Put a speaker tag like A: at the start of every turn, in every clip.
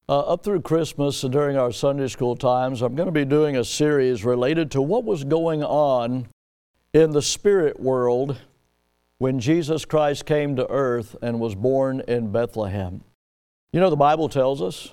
A: Up through Christmas during our Sunday school times, I'm going to be doing a series related to what was going on in the spirit world when Jesus Christ came to earth and was born in Bethlehem. You know, the Bible tells us.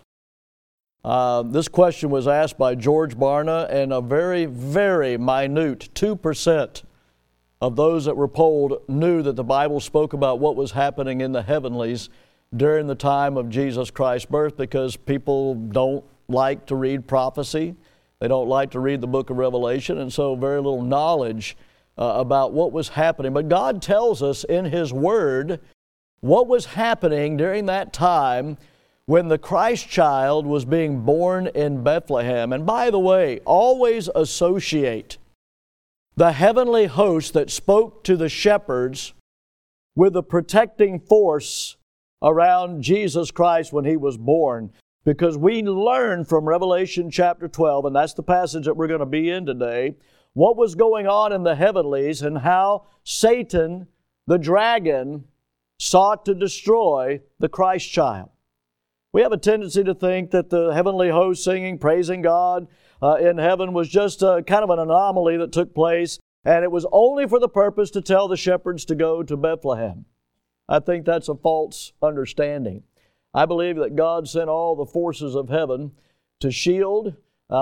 A: This question was asked by George Barna, and a very, very minute 2% of those that were polled knew that the Bible spoke about what was happening in the heavenlies during the time of Jesus Christ's birth, because people don't like to read prophecy. They don't like to read the book of Revelation, and so very little knowledge about what was happening. But God tells us in His Word what was happening during that time when the Christ child was being born in Bethlehem. And by the way, always associate the heavenly host that spoke to the shepherds with the protecting force around Jesus Christ when He was born, because we learn from Revelation chapter 12, and that's the passage that we're going to be in today, what was going on in the heavenlies and how Satan, the dragon, sought to destroy the Christ child. We have a tendency to think that the heavenly host singing, praising God in heaven was just kind of an anomaly that took place, and it was only for the purpose to tell the shepherds to go to Bethlehem. I think that's a false understanding. I believe that God sent all the forces of heaven to shield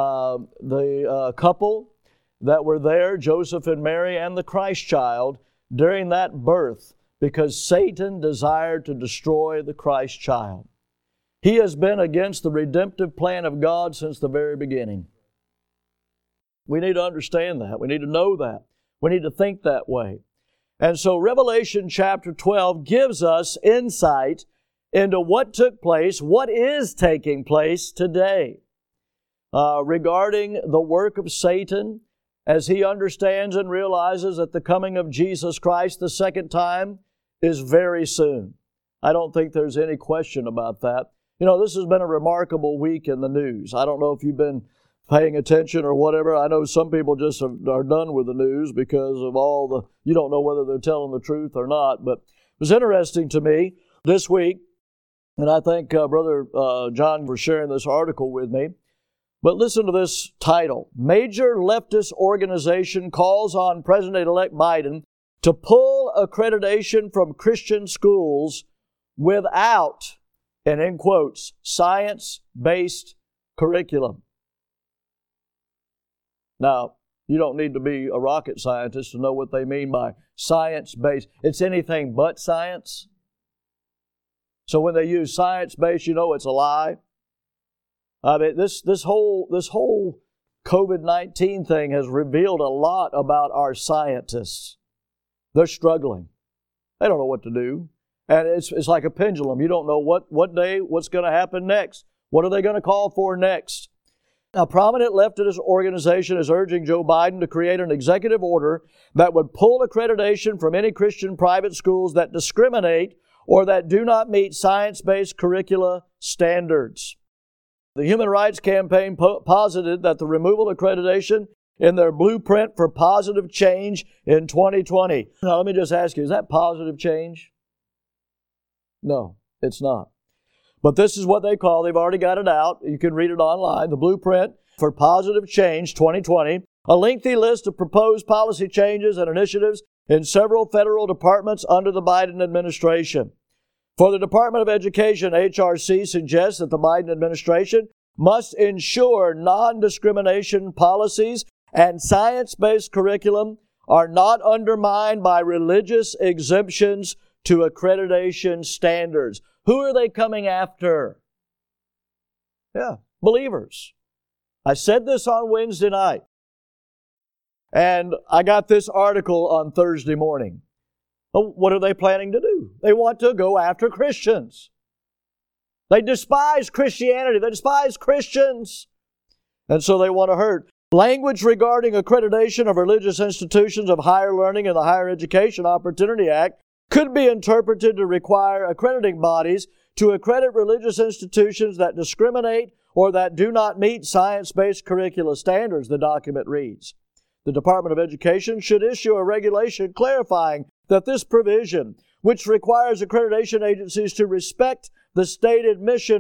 A: the couple that were there, Joseph and Mary and the Christ child, during that birth, because Satan desired to destroy the Christ child. He has been against the redemptive plan of God since the very beginning. We need to understand that. We need to know that. We need to think that way. And so Revelation chapter 12 gives us insight into what took place, what is taking place today regarding the work of Satan as he understands and realizes that the coming of Jesus Christ the second time is very soon. I don't think there's any question about that. You know, this has been a remarkable week in the news. I don't know if you've been paying attention or whatever. I know some people just are done with the news because of all the, you don't know whether they're telling the truth or not. But it was interesting to me this week, and I thank Brother John for sharing this article with me. But listen to this title: Major Leftist Organization Calls on President-elect Biden to Pull Accreditation from Christian Schools Without, and in quotes, science-based curriculum. Now, you don't need to be a rocket scientist to know what they mean by science-based. It's anything but science. So when they use science-based, you know it's a lie. I mean, this whole COVID-19 thing has revealed a lot about our scientists. They're struggling. They don't know what to do. And it's like a pendulum. You don't know what day, what's going to happen next. What are they going to call for next? A prominent leftist organization is urging Joe Biden to create an executive order that would pull accreditation from any Christian private schools that discriminate or that do not meet science-based curricula standards. The Human Rights Campaign posited that the removal of accreditation in their blueprint for positive change in 2020. Now, let me just ask you, is that positive change? No, it's not. But this is what they call, they've already got it out. You can read it online. The Blueprint for Positive Change 2020, a lengthy list of proposed policy changes and initiatives in several federal departments under the Biden administration. For the Department of Education, HRC suggests that the Biden administration must ensure non-discrimination policies and science-based curriculum are not undermined by religious exemptions to accreditation standards. Who are they coming after? Yeah, believers. I said this on Wednesday night, and I got this article on Thursday morning. Oh, what are they planning to do? They want to go after Christians. They despise Christianity. They despise Christians. And so they want to hurt. Language regarding accreditation of religious institutions of higher learning in the Higher Education Opportunity Act could be interpreted to require accrediting bodies to accredit religious institutions that discriminate or that do not meet science-based curricula standards, the document reads. The Department of Education should issue a regulation clarifying that this provision, which requires accreditation agencies to respect the stated mission of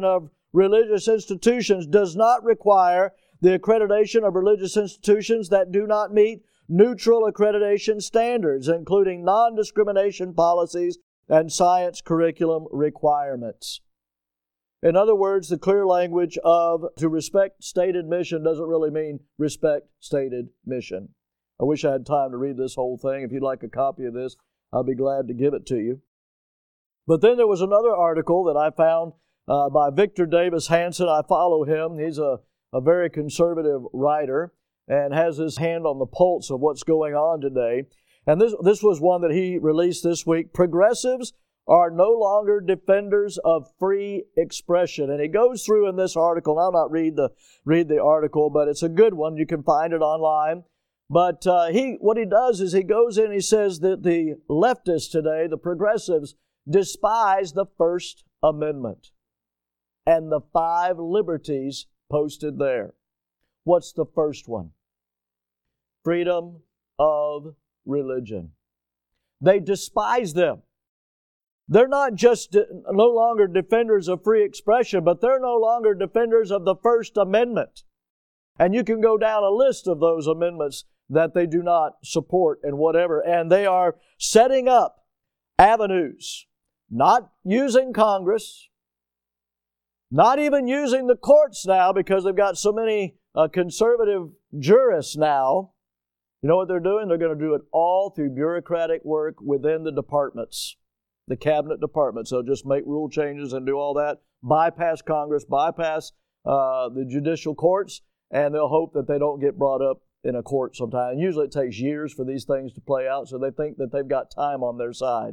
A: religious institutions does not require the accreditation of religious institutions that do not meet neutral accreditation standards, including non-discrimination policies and science curriculum requirements. In other words, the clear language of to respect stated mission doesn't really mean respect stated mission. I wish I had time to read this whole thing. If you'd like a copy of this, I'll be glad to give it to you. But then there was another article that I found by Victor Davis Hanson. I follow him. He's a very conservative writer and has his hand on the pulse of what's going on today. And this was one that he released this week. Progressives are no longer defenders of free expression. And he goes through in this article, and I'll not read the article, but it's a good one. You can find it online. But what he does is he goes in and he says that the leftists today, the progressives, despise the First Amendment and the 5 liberties posted there. What's the first one? Freedom of religion. They despise them. They're not just no longer defenders of free expression, but they're no longer defenders of the First Amendment. And you can go down a list of those amendments that they do not support and whatever. And they are setting up avenues, not using Congress, not even using the courts now because they've got so many conservative jurists now. You know what they're doing? They're going to do it all through bureaucratic work within the departments, the cabinet departments. They'll just make rule changes and do all that, bypass Congress, bypass the judicial courts, and they'll hope that they don't get brought up in a court sometime. And usually it takes years for these things to play out, so they think that they've got time on their side.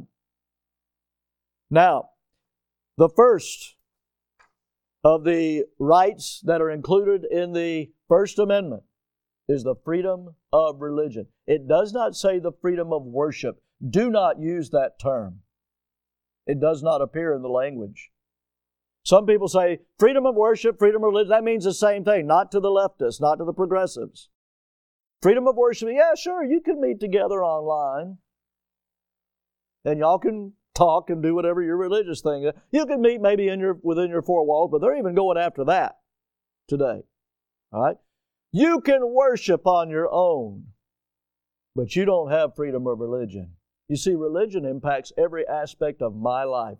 A: Now, the first of the rights that are included in the First Amendment is the freedom of religion. It does not say the freedom of worship. Do not use that term. It does not appear in the language. Some people say freedom of worship, freedom of religion. That means the same thing, not to the leftists, not to the progressives. Freedom of worship, yeah, sure, you can meet together online. And y'all can talk and do whatever your religious thing is. You can meet maybe within your 4 walls, but they're even going after that today. All right? You can worship on your own, but you don't have freedom of religion. You see, religion impacts every aspect of my life.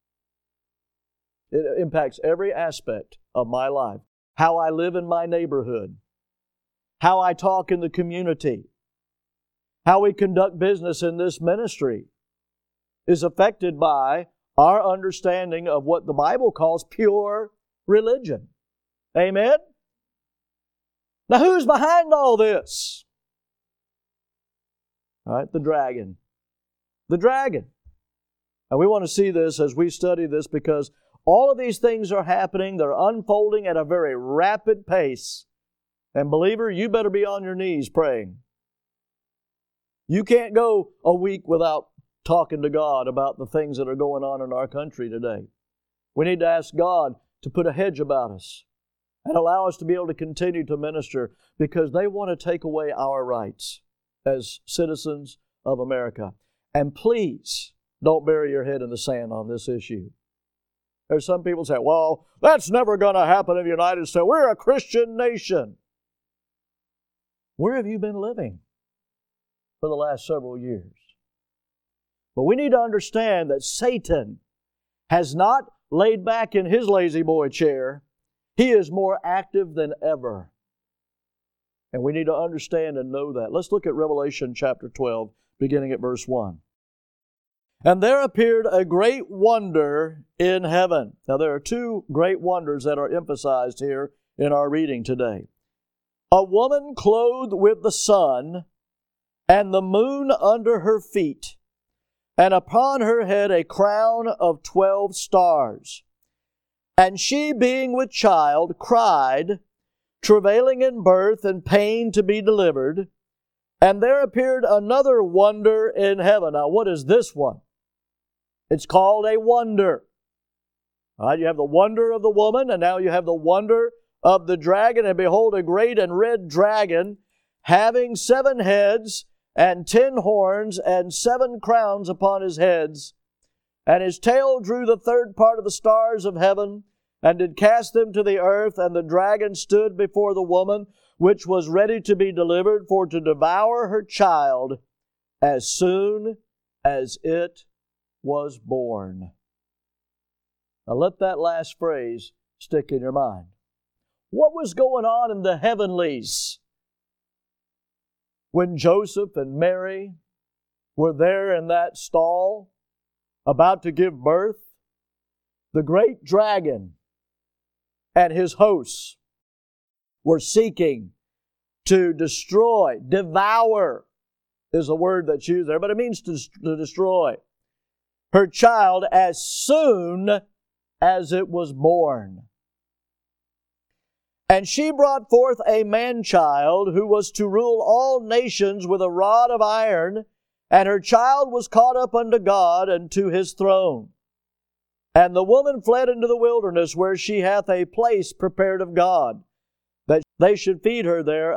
A: It impacts every aspect of my life. How I live in my neighborhood. How I talk in the community. How we conduct business in this ministry is affected by our understanding of what the Bible calls pure religion. Amen? Now, who's behind all this? All right, the dragon. The dragon. And we want to see this as we study this because all of these things are happening. They're unfolding at a very rapid pace. And believer, you better be on your knees praying. You can't go a week without talking to God about the things that are going on in our country today. We need to ask God to put a hedge about us and allow us to be able to continue to minister because they want to take away our rights as citizens of America. And please don't bury your head in the sand on this issue. There's some people say, well, that's never going to happen in the United States. We're a Christian nation. Where have you been living for the last several years? But we need to understand that Satan has not laid back in his lazy boy chair. He is more active than ever. And we need to understand and know that. Let's look at Revelation chapter 12, beginning at verse 1. And there appeared a great wonder in heaven. Now there are 2 great wonders that are emphasized here in our reading today. A woman clothed with the sun, and the moon under her feet, and upon her head a crown of 12 stars. And she, being with child, cried, travailing in birth and pain to be delivered. And there appeared another wonder in heaven. Now, what is this one? It's called a wonder. All right, you have the wonder of the woman, and now you have the wonder of the dragon. And behold, a great and red dragon, having 7 heads and 10 horns and 7 crowns upon his heads. And his tail drew the 3rd part of the stars of heaven and did cast them to the earth, and the dragon stood before the woman, which was ready to be delivered, for to devour her child as soon as it was born. Now let that last phrase stick in your mind. What was going on in the heavenlies when Joseph and Mary were there in that stall about to give birth? The great dragon and his hosts were seeking to destroy, devour is a word that's used there, but it means to destroy her child as soon as it was born. And she brought forth a man-child who was to rule all nations with a rod of iron, and her child was caught up unto God and to His throne. And the woman fled into the wilderness, where she hath a place prepared of God, that they should feed her there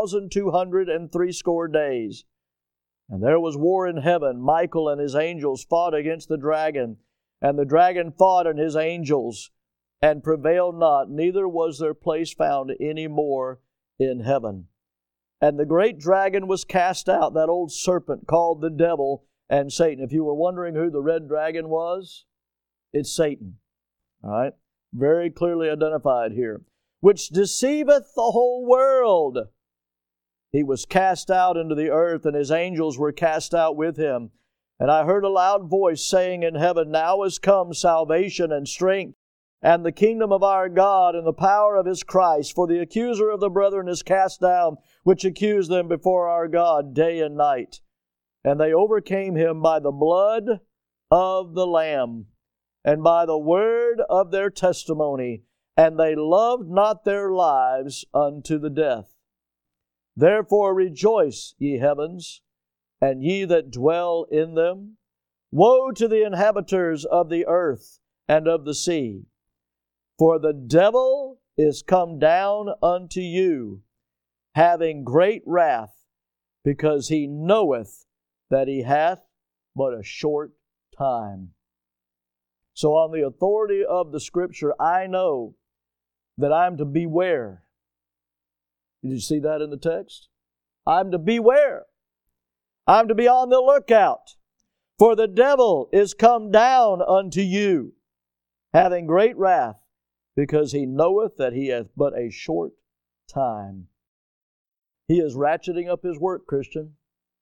A: 1,260 days. And there was war in heaven. Michael and his angels fought against the dragon, and the dragon fought and his angels, and prevailed not, neither was their place found any more in heaven. And the great dragon was cast out, that old serpent called the devil and Satan. If you were wondering who the red dragon was, it's Satan. All right? Very clearly identified here. Which deceiveth the whole world. He was cast out into the earth, and his angels were cast out with him. And I heard a loud voice saying in heaven, Now is come salvation and strength, and the kingdom of our God, and the power of His Christ. For the accuser of the brethren is cast down, which accused them before our God day and night. And they overcame him by the blood of the Lamb, and by the word of their testimony, and they loved not their lives unto the death. Therefore rejoice, ye heavens, and ye that dwell in them. Woe to the inhabitants of the earth and of the sea! For the devil is come down unto you, having great wrath, because he knoweth that he hath but a short time. So on the authority of the Scripture, I know that I'm to beware. Did you see that in the text? I'm to beware. I'm to be on the lookout. For the devil is come down unto you, having great wrath, because he knoweth that he hath but a short time. He is ratcheting up his work, Christian.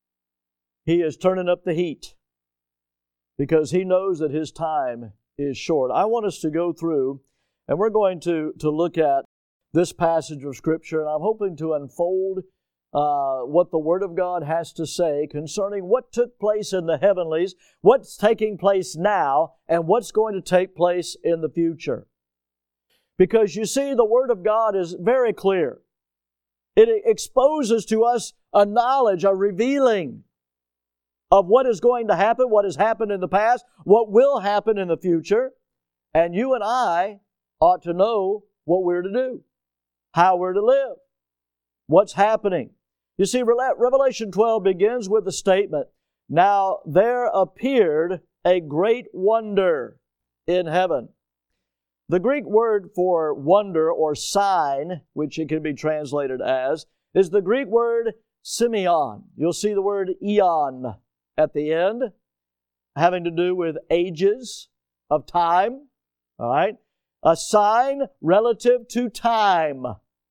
A: He is turning up the heat, because he knows that his time is short. I want us to go through, and we're going to look at this passage of Scripture, and I'm hoping to unfold what the Word of God has to say concerning what took place in the heavenlies, what's taking place now, and what's going to take place in the future. Because you see, the Word of God is very clear. It exposes to us a knowledge, a revealing of what is going to happen, what has happened in the past, what will happen in the future. And you and I ought to know what we're to do, how we're to live, what's happening. You see, Revelation 12 begins with the statement, Now there appeared a great wonder in heaven. The Greek word for wonder or sign, which it can be translated as, is the Greek word semeion. You'll see the word eon at the end, having to do with ages of time. All right? A sign relative to time.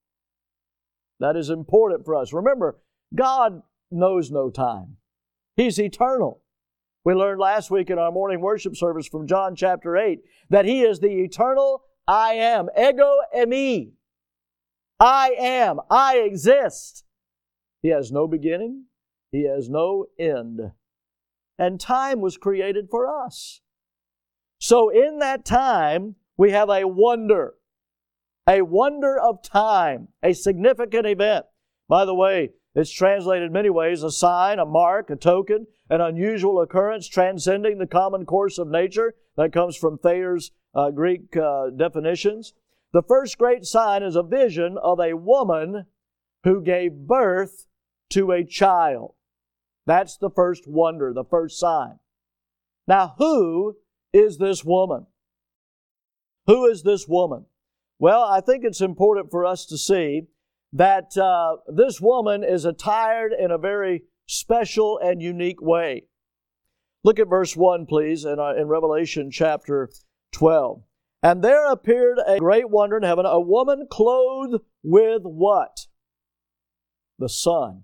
A: That is important for us. Remember, God knows no time. He's eternal. We learned last week in our morning worship service from John chapter 8 that He is the eternal I am. Ego eimi. I am. I exist. He has no beginning. He has no end. And time was created for us. So in that time, we have a wonder of time, a significant event. By the way, it's translated many ways, a sign, a mark, a token, an unusual occurrence transcending the common course of nature. That comes from Thayer's Greek definitions. The first great sign is a vision of a woman who gave birth to a child. That's the first wonder, the first sign. Now, who is this woman? Who is this woman? Well, I think it's important for us to see that this woman is attired in a very special and unique way. Look at verse 1, please, in Revelation chapter 12. And there appeared a great wonder in heaven, a woman clothed with what? The sun.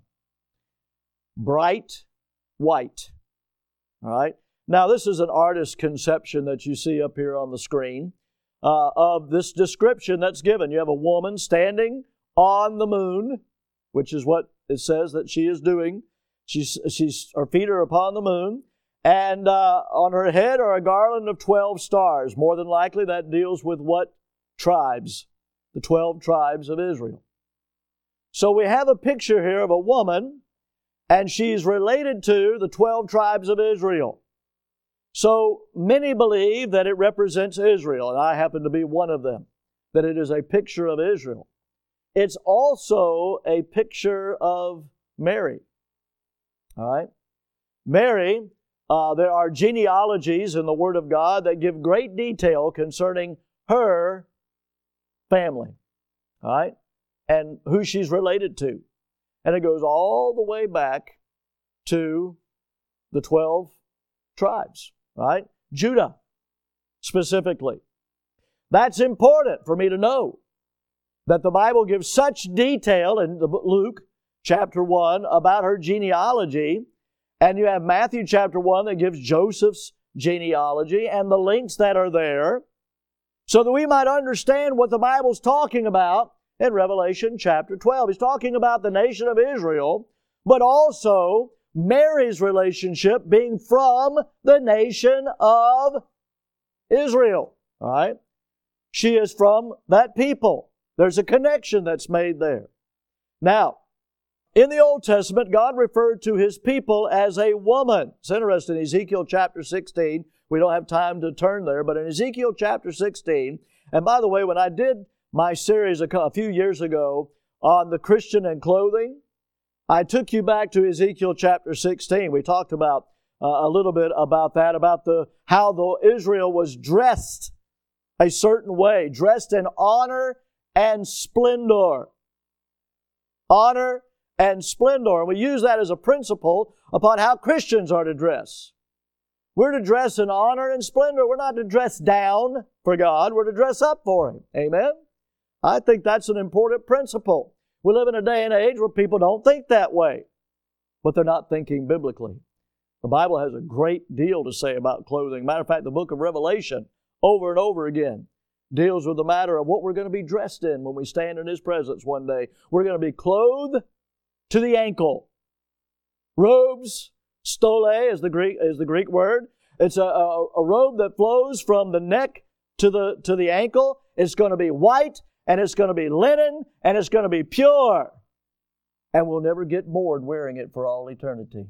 A: Bright white. All right? Now, this is an artist's conception that you see up here on the screen of this description that's given. You have a woman standing on the moon, which is what it says that she is doing. Her feet are upon the moon, and on her head are a garland of 12 stars. More than likely that deals with what tribes? The 12 tribes of Israel. So we have a picture here of a woman, and she's related to the 12 tribes of Israel. So many believe that it represents Israel, and I happen to be one of them, that it is a picture of Israel. It's also a picture of Mary. All right? Mary, there are genealogies in the Word of God that give great detail concerning her family. All right? And who she's related to. And it goes all the way back to the 12 tribes. Right? Judah, specifically. That's important for me to know, that the Bible gives such detail in Luke chapter 1 about her genealogy, and you have Matthew chapter 1 that gives Joseph's genealogy and the links that are there, so that we might understand what the Bible's talking about in Revelation chapter 12. He's talking about the nation of Israel, but also Mary's relationship being from the nation of Israel. All right? She is from that people. There's a connection that's made there. Now, in the Old Testament, God referred to His people as a woman. It's interesting, Ezekiel chapter 16, we don't have time to turn there, but in Ezekiel chapter 16, and by the way, when I did my series a few years ago on the Christian and clothing, I took you back to Ezekiel chapter 16. We talked about a little bit about that, about how Israel was dressed a certain way, dressed in honor and splendor. Honor and splendor. And we use that as a principle upon how Christians are to dress. We're to dress in honor and splendor. We're not to dress down for God. We're to dress up for Him. Amen? I think that's an important principle. We live in a day and age where people don't think that way, but they're not thinking biblically. The Bible has a great deal to say about clothing. Matter of fact, the book of Revelation, over and over again, deals with the matter of what we're going to be dressed in when we stand in His presence one day. We're going to be clothed to the ankle. Robes, stole is the Greek word. It's a robe that flows from the neck to the ankle. It's going to be white, and it's going to be linen, and it's going to be pure. And we'll never get bored wearing it for all eternity.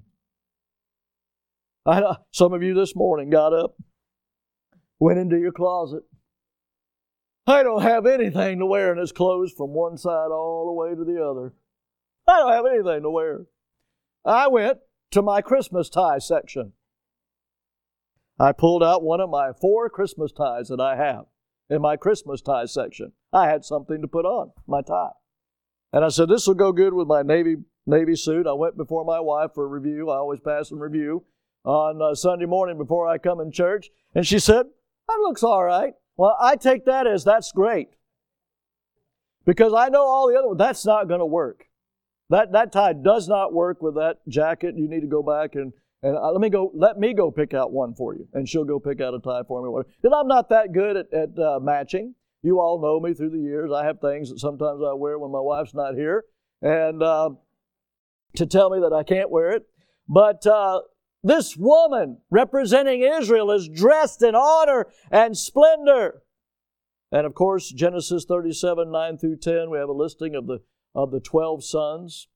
A: I know some of you this morning got up, went into your closet. I don't have anything to wear, and it's closed from one side all the way to the other. I don't have anything to wear. I went to my Christmas tie section. I pulled out one of my 4 Christmas ties that I have in my Christmas tie section. I had something to put on, my tie. And I said, this will go good with my Navy suit. I went before my wife for a review. I always pass and review on Sunday morning before I come in church. And she said, that looks all right. Well, I take that as that's great. Because I know all the other ones, that's not going to work. That tie does not work with that jacket. You need to go back and let me go pick out one for you. And she'll go pick out a tie for me. Because I'm not that good at matching. You all know me through the years. I have things that sometimes I wear when my wife's not here. And to tell me that I can't wear it. But this woman representing Israel is dressed in honor and splendor. And of course, Genesis 37, 9 through 10, we have a listing of the 12 sons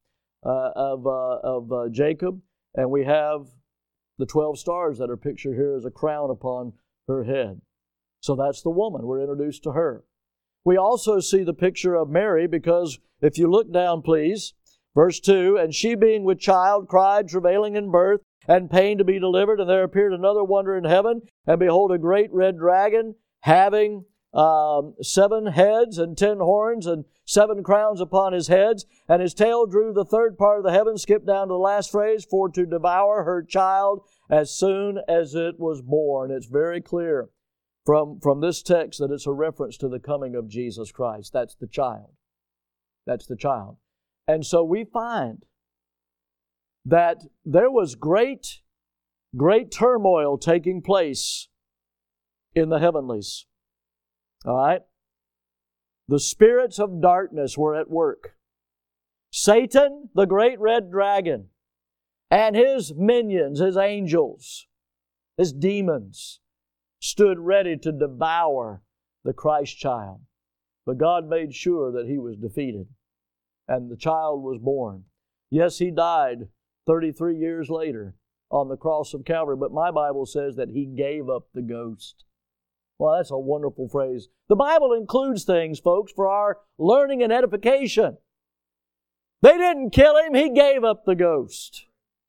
A: of Jacob. And we have the 12 stars that are pictured here as a crown upon her head. So that's the woman. We're introduced to her. We also see the picture of Mary because if you look down, please, verse 2, and she being with child cried, travailing in birth, and pain to be delivered. And there appeared another wonder in heaven, and behold, a great red dragon, having 7 heads and 10 horns and 7 crowns upon his heads, and his tail drew the third part of the heaven, skip down to the last phrase, for to devour her child as soon as it was born. It's very clear from this text that it's a reference to the coming of Jesus Christ. That's the child. That's the child. And so we find that there was great turmoil taking place in the heavenlies. All right? The spirits of darkness were at work. Satan, the great red dragon, and his minions, his angels, his demons, stood ready to devour the Christ child. But God made sure that he was defeated, and the child was born. Yes, he died 33 years later on the cross of Calvary, but my Bible says that he gave up the ghost. Well, that's a wonderful phrase. The Bible includes things, folks, for our learning and edification. They didn't kill him. He gave up the ghost.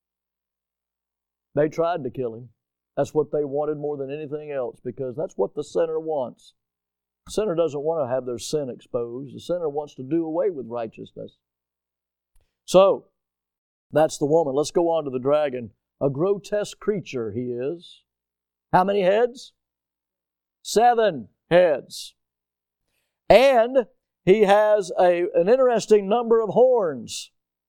A: They tried to kill him. That's what they wanted more than anything else, because that's what the sinner wants. The sinner doesn't want to have their sin exposed. The sinner wants to do away with righteousness. So, that's the woman. Let's go on to the dragon. A grotesque creature he is. How many heads? 7 heads. And he has an interesting number of horns.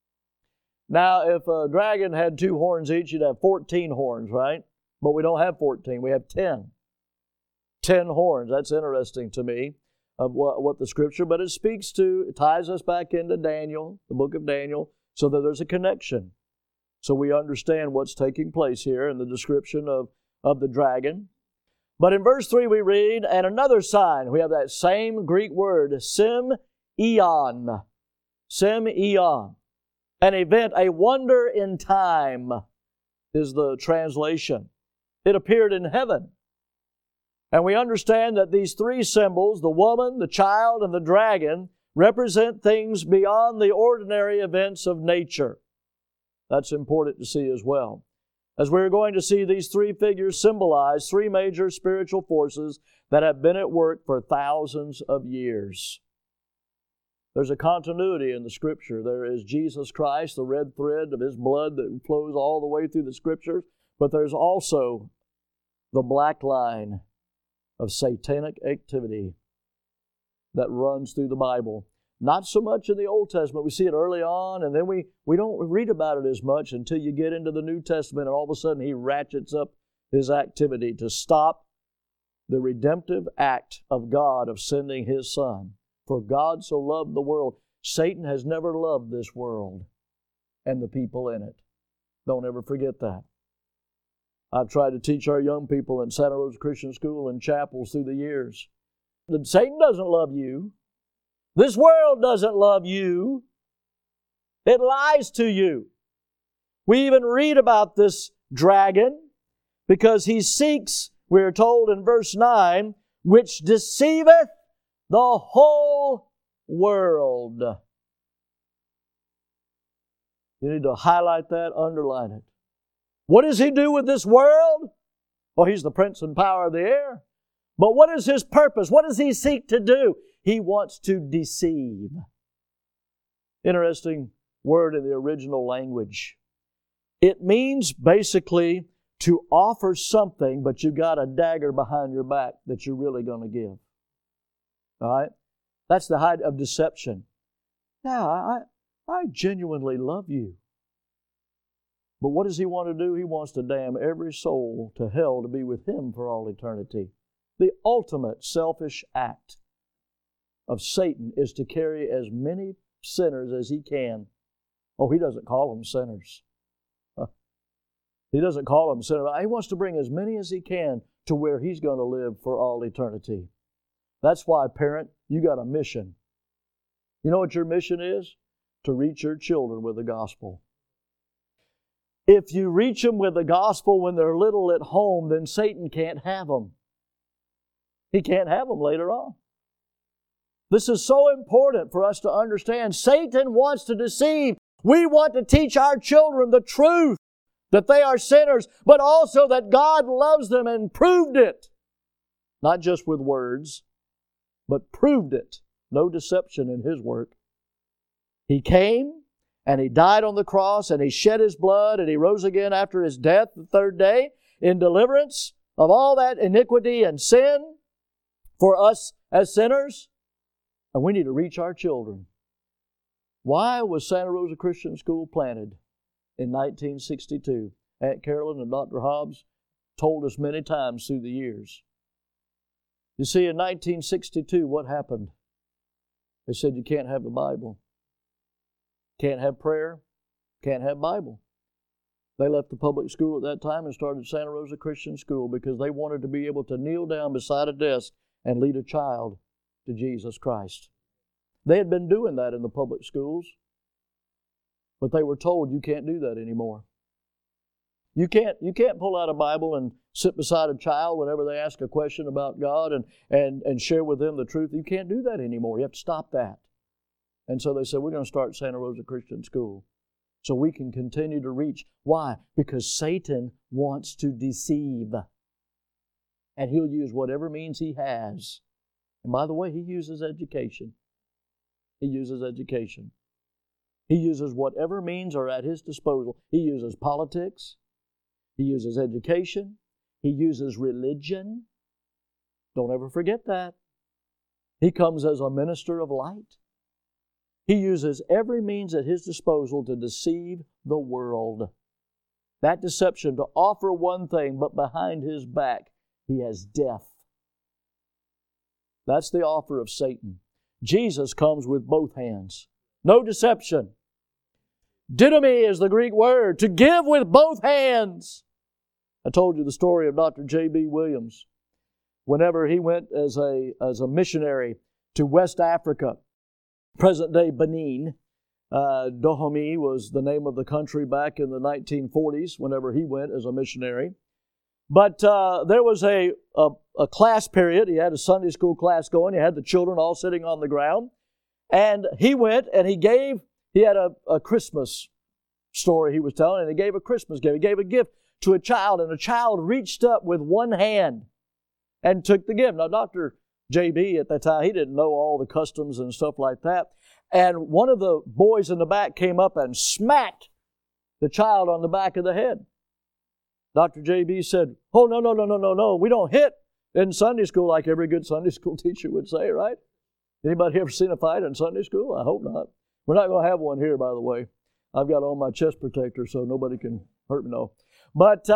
A: Now, if a dragon had 2 horns each, you'd have 14 horns, right? But we don't have 14. We have 10. 10 horns. That's interesting to me of what the Scripture, but it ties us back into Daniel, the book of Daniel, so that there's a connection. So we understand what's taking place here in the description of the dragon. But in verse 3 we read, and another sign. We have that same Greek word, sem-eon. Sem-eon. An event, a wonder in time is the translation. It appeared in heaven. And we understand that these 3 symbols, the woman, the child, and the dragon, represent things beyond the ordinary events of nature. That's important to see as well. As we're going to see, these 3 figures symbolize 3 major spiritual forces that have been at work for thousands of years. There's a continuity in the Scripture. There is Jesus Christ, the red thread of His blood that flows all the way through the Scriptures, but there's also the black line of satanic activity that runs through the Bible. Not so much in the Old Testament. We see it early on, and then we don't read about it as much until you get into the New Testament, and all of a sudden He ratchets up His activity to stop the redemptive act of God of sending His Son. For God so loved the world. Satan has never loved this world and the people in it. Don't ever forget that. I've tried to teach our young people in Santa Rosa Christian School and chapels through the years that Satan doesn't love you. This world doesn't love you. It lies to you. We even read about this dragon because he seeks, we are told in verse 9, which deceiveth the whole world. You need to highlight that, underline it. What does he do with this world? Well, he's the prince and power of the air. But what is his purpose? What does he seek to do? He wants to deceive. Interesting word in the original language. It means basically to offer something, but you've got a dagger behind your back that you're really going to give. All right? That's the height of deception. Now, I genuinely love you. But what does he want to do? He wants to damn every soul to hell to be with him for all eternity. The ultimate selfish act of Satan is to carry as many sinners as he can. Oh, he doesn't call them sinners. He doesn't call them sinners. He wants to bring as many as he can to where he's going to live for all eternity. That's why, parent, you got a mission. You know what your mission is? To reach your children with the gospel. If you reach them with the gospel when they're little at home, then Satan can't have them. He can't have them later on. This is so important for us to understand. Satan wants to deceive. We want to teach our children the truth, that they are sinners, but also that God loves them and proved it. Not just with words, but proved it. No deception in His work. He came, and He died on the cross, and He shed His blood, and He rose again after His death the third day in deliverance of all that iniquity and sin for us as sinners. And we need to reach our children. Why was Santa Rosa Christian School planted in 1962? Aunt Carolyn and Dr. Hobbs told us many times through the years. You see, in 1962, what happened? They said you can't have the Bible. Can't have prayer. Can't have Bible. They left the public school at that time and started Santa Rosa Christian School because they wanted to be able to kneel down beside a desk and lead a child to Jesus Christ. They had been doing that in the public schools, but they were told you can't do that anymore. You can't pull out a Bible and sit beside a child whenever they ask a question about God and share with them the truth. You can't do that anymore. You have to stop that. And so they said, we're going to start Santa Rosa Christian School so we can continue to reach. Why? Because Satan wants to deceive. And he'll use whatever means he has. And by the way, he uses education. He uses education. He uses whatever means are at his disposal. He uses politics. He uses education. He uses religion. Don't ever forget that. He comes as a minister of light. He uses every means at his disposal to deceive the world. That deception to offer one thing, but behind his back, he has death. That's the offer of Satan. Jesus comes with both hands. No deception. Didomi is the Greek word, to give with both hands. I told you the story of Dr. J.B. Williams. Whenever he went as a missionary to West Africa, present-day Benin, Dahomey was the name of the country back in the 1940s whenever he went as a missionary. But there was a class period. He had a Sunday school class going. He had the children all sitting on the ground. And he went and he had a Christmas story he was telling, and he gave a Christmas gift. He gave a gift to a child, and a child reached up with one hand and took the gift. Now, Dr. J.B. at that time, he didn't know all the customs and stuff like that. And one of the boys in the back came up and smacked the child on the back of the head. Dr. J.B. said, oh, no, we don't hit in Sunday school like every good Sunday school teacher would say, right? Anybody ever seen a fight in Sunday school? I hope not. We're not going to have one here, by the way. I've got on my chest protector so nobody can hurt me, no. But,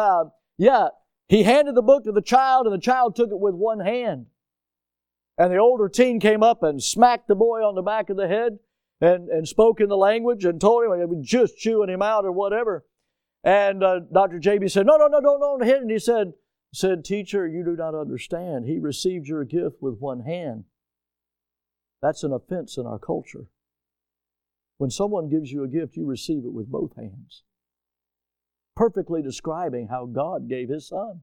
A: he handed the book to the child, and the child took it with one hand. And the older teen came up and smacked the boy on the back of the head and spoke in the language and told him he was just chewing him out or whatever. And Dr. J.B. said, no, don't hit him. And he said, teacher, you do not understand. He received your gift with one hand. That's an offense in our culture. When someone gives you a gift, you receive it with both hands. Perfectly describing how God gave His Son.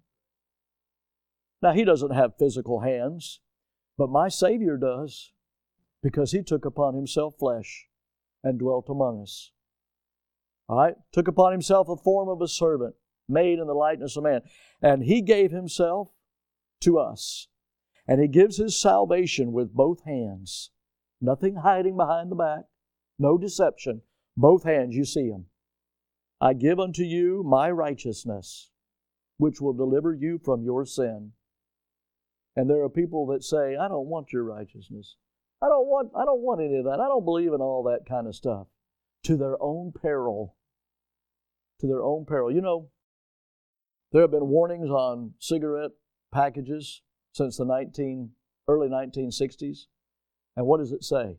A: Now, He doesn't have physical hands, but my Savior does, because He took upon Himself flesh and dwelt among us. All right? Took upon Himself a form of a servant, made in the likeness of man. And He gave Himself to us. And He gives His salvation with both hands. Nothing hiding behind the back. No deception. Both hands, you see them. I give unto you my righteousness, which will deliver you from your sin. And there are people that say, I don't want your righteousness. I don't want any of that. I don't believe in all that kind of stuff. To their own peril. To their own peril. You know, there have been warnings on cigarette packages since the early 1960s. And what does it say?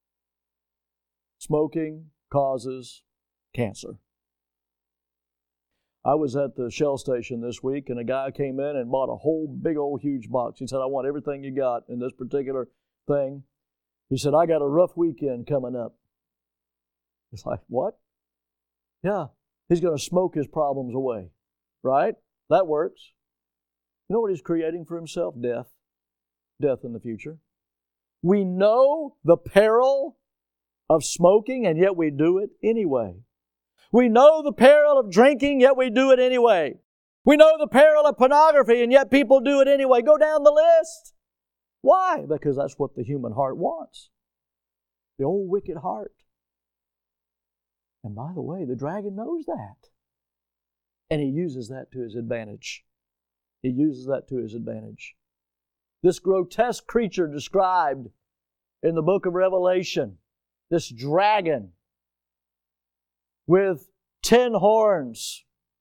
A: Smoking causes cancer. I was at the Shell station this week, and a guy came in and bought a whole big old huge box. He said, I want everything you got in this particular thing. He said, I got a rough weekend coming up. It's like, what? Yeah, he's going to smoke his problems away, right? That works. You know what he's creating for himself? Death. Death in the future. We know the peril of smoking, and yet we do it anyway. We know the peril of drinking, yet we do it anyway. We know the peril of pornography, and yet people do it anyway. Go down the list. Why? Because that's what the human heart wants. The old wicked heart. And by the way, the dragon knows that. And he uses that to his advantage. He uses that to his advantage. This grotesque creature described in the book of Revelation, this dragon with 10 horns,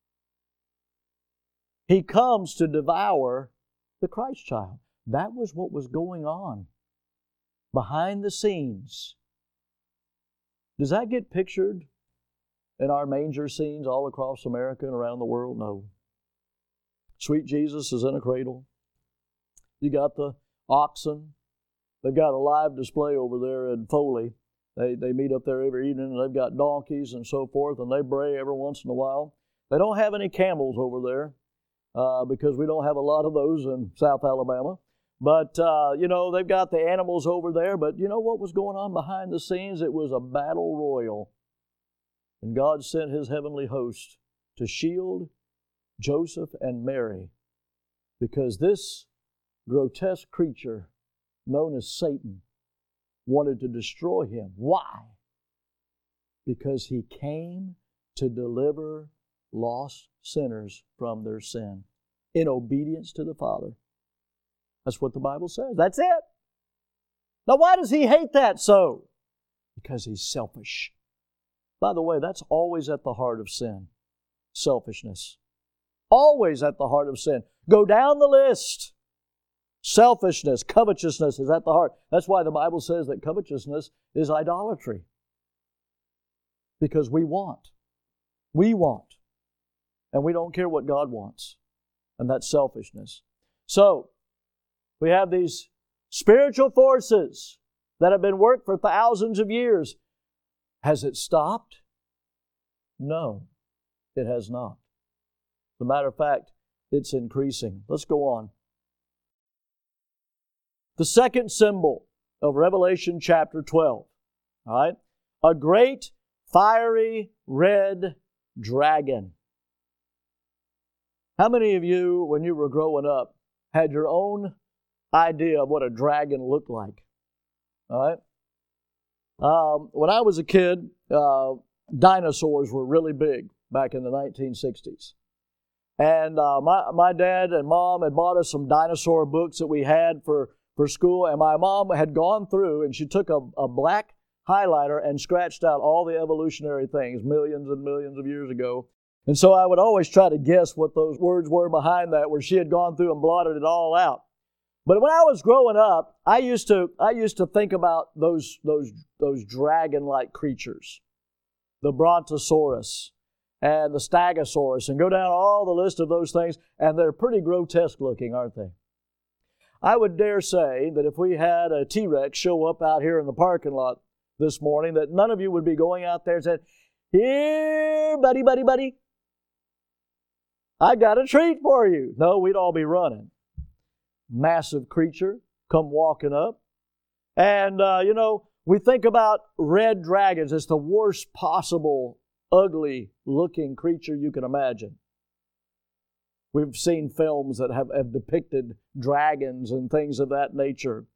A: he comes to devour the Christ child. That was what was going on behind the scenes. Does that get pictured in our manger scenes all across America and around the world? No. Sweet Jesus is in a cradle. You got the oxen. They've got a live display over there in Foley. They meet up there every evening, and they've got donkeys and so forth, and they bray every once in a while. They don't have any camels over there because we don't have a lot of those in South Alabama. But, they've got the animals over there. But you know what was going on behind the scenes? It was a battle royal. And God sent His heavenly host to shield Joseph and Mary, because this grotesque creature known as Satan wanted to destroy him. Why? Because he came to deliver lost sinners from their sin in obedience to the Father. That's what the Bible says. That's it. Now, why does he hate that so? Because he's selfish. By the way, that's always at the heart of sin. Selfishness. Always at the heart of sin. Go down the list. Selfishness, covetousness is at the heart. That's why the Bible says that covetousness is idolatry. Because we want. We want. And we don't care what God wants. And that's selfishness. So, we have these spiritual forces that have been worked for thousands of years. Has it stopped? No, it has not. As a matter of fact, it's increasing. Let's go on. The second symbol of Revelation chapter 12. All right? A great fiery red dragon. How many of you, when you were growing up, had your own idea of what a dragon looked like? All right? When I was a kid, dinosaurs were really big back in the 1960s. And my dad and mom had bought us some dinosaur books that we had for school, and my mom had gone through and she took a black highlighter and scratched out all the evolutionary things millions and millions of years ago. And so I would always try to guess what those words were behind that, where she had gone through and blotted it all out. But when I was growing up, I used to think about those dragon-like creatures, the Brontosaurus and the Stegosaurus, and go down all the list of those things, and they're pretty grotesque looking, aren't they? I would dare say that if we had a T-Rex show up out here in the parking lot this morning, that none of you would be going out there and saying, "Here, buddy, buddy, buddy, I got a treat for you." No, we'd all be running. Massive creature come walking up. And, we think about red dragons as the worst possible ugly looking creature you can imagine. We've seen films that have depicted dragons and things of that nature.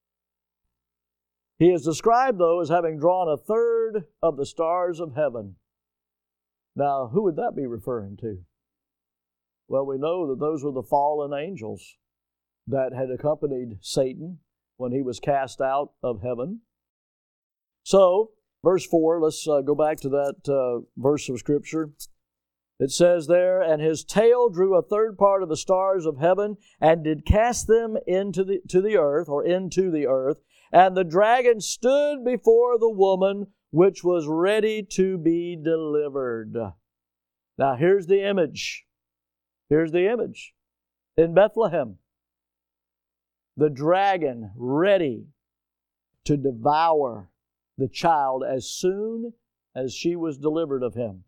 A: He is described, though, as having drawn 1/3 of the stars of heaven. Now, who would that be referring to? Well, we know that those were the fallen angels that had accompanied Satan when he was cast out of heaven. So, verse 4, let's go back to that verse of Scripture. It says there, "And his tail drew 1/3 part of the stars of heaven, and did cast them into the earth. And the dragon stood before the woman, which was ready to be delivered." Now, here's the image. Here's the image. In Bethlehem, the dragon ready to devour the child as soon as she was delivered of him.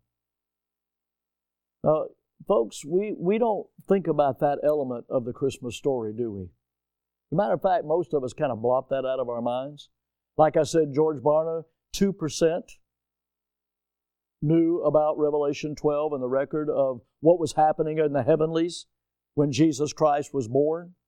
A: Now, folks, we don't think about that element of the Christmas story, do we? As a matter of fact, most of us kind of blot that out of our minds. Like I said, George Barna, 2% knew about Revelation 12 and the record of what was happening in the heavenlies when Jesus Christ was born.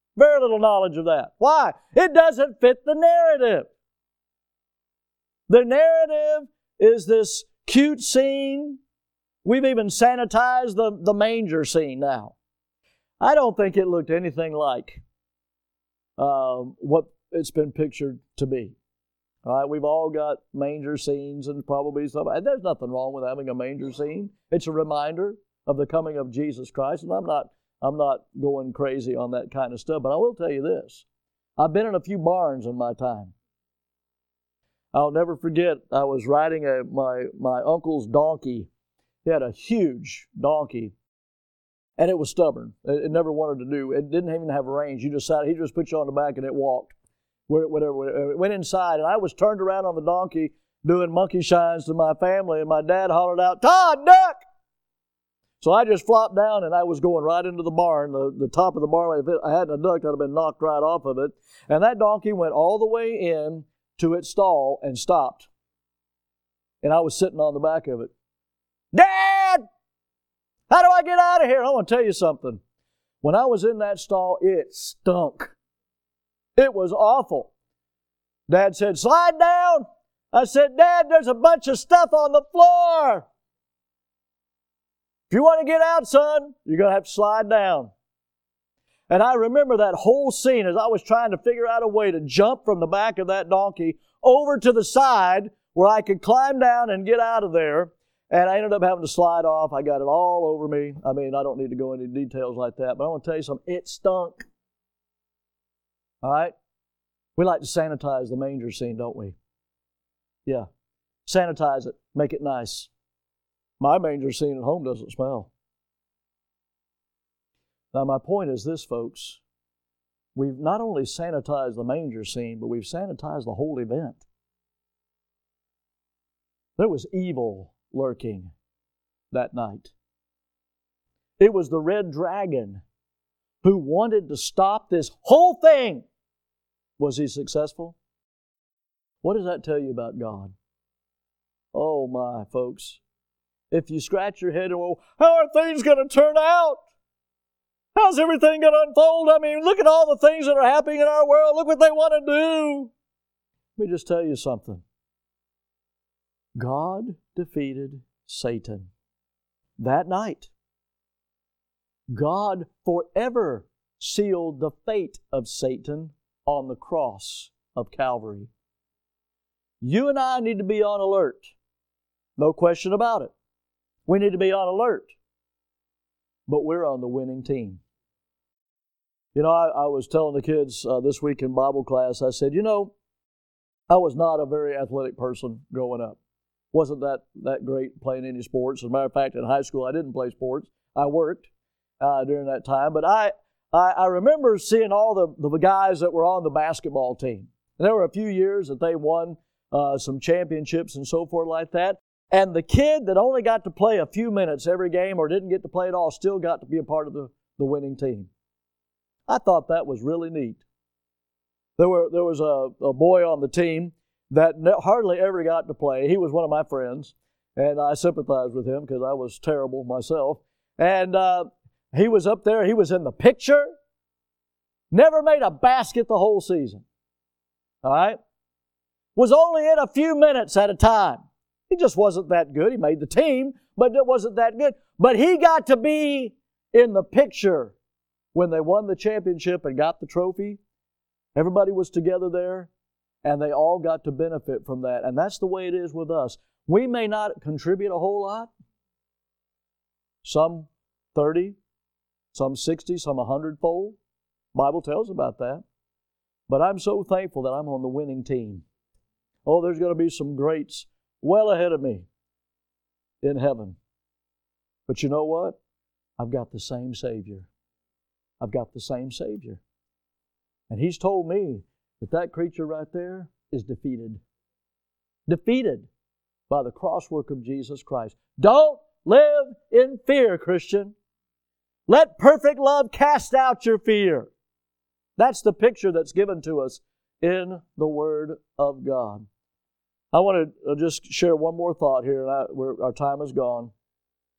A: Very little knowledge of that. Why? It doesn't fit the narrative. The narrative is this cute scene. We've even sanitized the manger scene now. I don't think it looked anything like what it's been pictured to be. All right, we've all got manger scenes and probably stuff. And there's nothing wrong with having a manger scene. It's a reminder of the coming of Jesus Christ. And I'm not going crazy on that kind of stuff. But I will tell you this. I've been in a few barns in my time. I'll never forget, I was riding my uncle's donkey. He had a huge donkey. And it was stubborn. It never wanted to do. It didn't even have range. He just put you on the back and it walked. Whatever. It went inside, and I was turned around on the donkey doing monkey shines to my family, and my dad hollered out, "Todd, duck!" So I just flopped down, and I was going right into the barn, the top of the barn. If I hadn't ducked, I'd have been knocked right off of it. And that donkey went all the way in to its stall and stopped. And I was sitting on the back of it. "Dad! How do I get out of here?" I want to tell you something. When I was in that stall, it stunk. It was awful. Dad said, "Slide down." I said, "Dad, there's a bunch of stuff on the floor. If you want to get out, son, you're going to have to slide down." And I remember that whole scene as I was trying to figure out a way to jump from the back of that donkey over to the side where I could climb down and get out of there. And I ended up having to slide off. I got it all over me. I mean, I don't need to go into details like that, but I want to tell you something. It stunk. All right? We like to sanitize the manger scene, don't we? Yeah. Sanitize it. Make it nice. My manger scene at home doesn't smell. Now, my point is this, folks. We've not only sanitized the manger scene, but we've sanitized the whole event. There was evil lurking that night. It was the red dragon who wanted to stop this whole thing. Was he successful? What does that tell you about God? Oh my, folks. If you scratch your head and go, "How are things going to turn out? How's everything going to unfold? I mean, look at all the things that are happening in our world. Look what they want to do." Let me just tell you something. God defeated Satan that night. God forever sealed the fate of Satan on the cross of Calvary. You and I need to be on alert. No question about it. We need to be on alert. But we're on the winning team. You know, I was telling the kids this week in Bible class, I said, I was not a very athletic person growing up. Wasn't that great playing any sports. As a matter of fact, in high school, I didn't play sports. I worked during that time. But I remember seeing all the guys that were on the basketball team. And there were a few years that they won some championships and so forth like that. And the kid that only got to play a few minutes every game or didn't get to play at all still got to be a part of the winning team. I thought that was really neat. There was a boy on the team that hardly ever got to play. He was one of my friends, and I sympathized with him because I was terrible myself. And he was up there. He was in the picture. Never made a basket the whole season. All right? Was only in a few minutes at a time. He just wasn't that good. He made the team, but it wasn't that good. But he got to be in the picture when they won the championship and got the trophy. Everybody was together there, and they all got to benefit from that. And that's the way it is with us. We may not contribute a whole lot. Some 30, some 60, some 100-fold. Bible tells about that. But I'm so thankful that I'm on the winning team. Oh, there's going to be some greats well ahead of me in heaven. But you know what? I've got the same Savior. I've got the same Savior. And He's told me that creature right there is defeated. Defeated by the crosswork of Jesus Christ. Don't live in fear, Christian. Let perfect love cast out your fear. That's the picture that's given to us in the Word of God. I want to just share one more thought here, and our time is gone.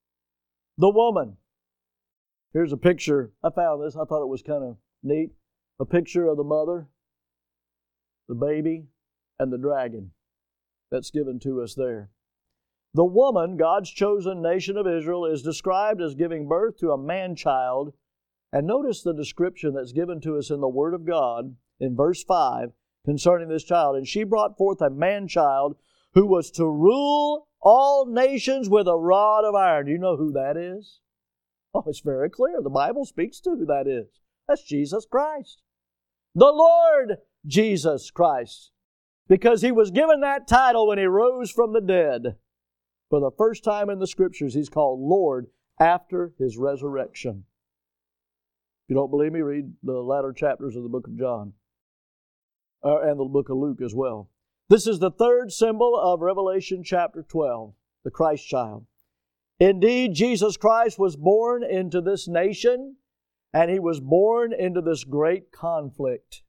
A: The woman. Here's a picture. I found this. I thought it was kind of neat. A picture of the mother, the baby, and the dragon that's given to us there. The woman, God's chosen nation of Israel, is described as giving birth to a man-child. And notice the description that's given to us in the Word of God in verse 5 concerning this child. And she brought forth a man-child who was to rule all nations with a rod of iron. Do you know who that is? Oh, it's very clear. The Bible speaks to who that is. That's Jesus Christ. The Lord Jesus Christ. Because He was given that title when He rose from the dead. For the first time in the Scriptures, He's called Lord after His resurrection. If you don't believe me, read the latter chapters of the book of John. And the book of Luke as well. This is the third symbol of Revelation chapter 12, the Christ child. Indeed, Jesus Christ was born into this nation, and He was born into this great conflict.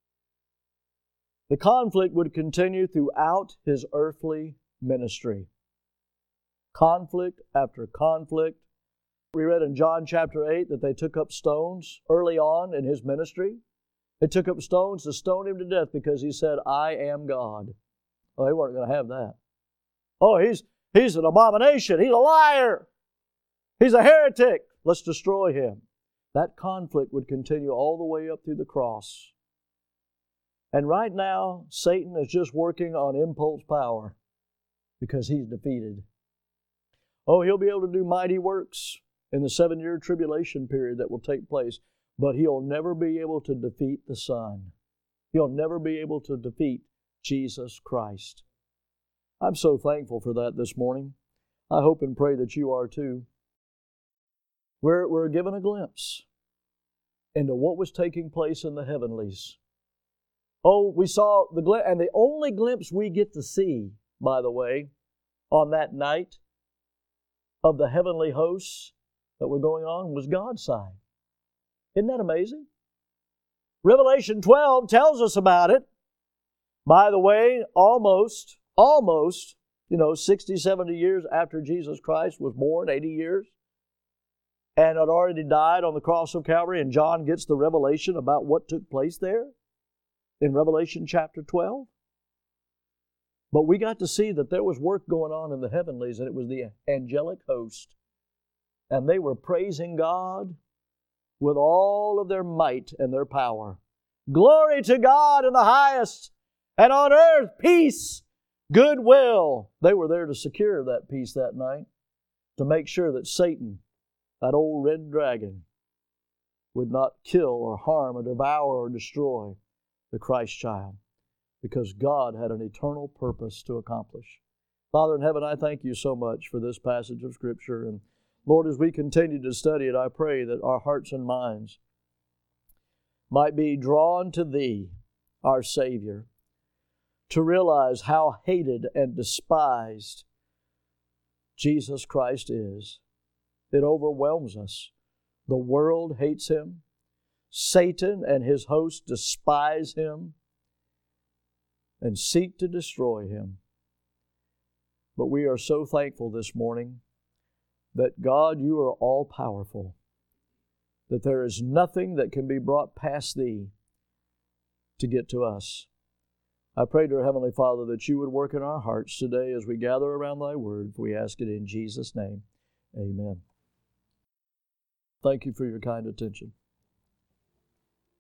A: The conflict would continue throughout His earthly ministry. Conflict after conflict. We read in John chapter 8 that they took up stones early on in His ministry. They took up stones to stone Him to death because He said, I am God. Well, they weren't going to have that. Oh, he's an abomination. He's a liar. He's a heretic. Let's destroy Him. That conflict would continue all the way up through the cross. And right now, Satan is just working on impulse power because he's defeated. Oh, he'll be able to do mighty works in the 7-year tribulation period that will take place, but he'll never be able to defeat the Son. He'll never be able to defeat Jesus Christ. I'm so thankful for that this morning. I hope and pray that you are too. We're given a glimpse into what was taking place in the heavenlies. Oh, we saw the glimpse, and the only glimpse we get to see, by the way, on that night of the heavenly hosts that were going on was God's side. Isn't that amazing? Revelation 12 tells us about it. By the way, almost, 60, 70 years after Jesus Christ was born, 80 years, and had already died on the cross of Calvary, and John gets the revelation about what took place there in Revelation chapter 12. But we got to see that there was work going on in the heavenlies, and it was the angelic host. And they were praising God with all of their might and their power. Glory to God in the highest, and on earth peace, goodwill. They were there to secure that peace that night, to make sure that Satan, that old red dragon, would not kill or harm or devour or destroy the Christ child, because God had an eternal purpose to accomplish. Father in heaven, I thank You so much for this passage of Scripture. And Lord, as we continue to study it, I pray that our hearts and minds might be drawn to Thee, our Savior, to realize how hated and despised Jesus Christ is. It overwhelms us. The world hates Him. Satan and his hosts despise Him and seek to destroy Him. But we are so thankful this morning that God, You are all-powerful, that there is nothing that can be brought past Thee to get to us. I pray, dear Heavenly Father, that You would work in our hearts today as we gather around Thy Word. We ask it in Jesus' name. Amen. Thank you for your kind attention.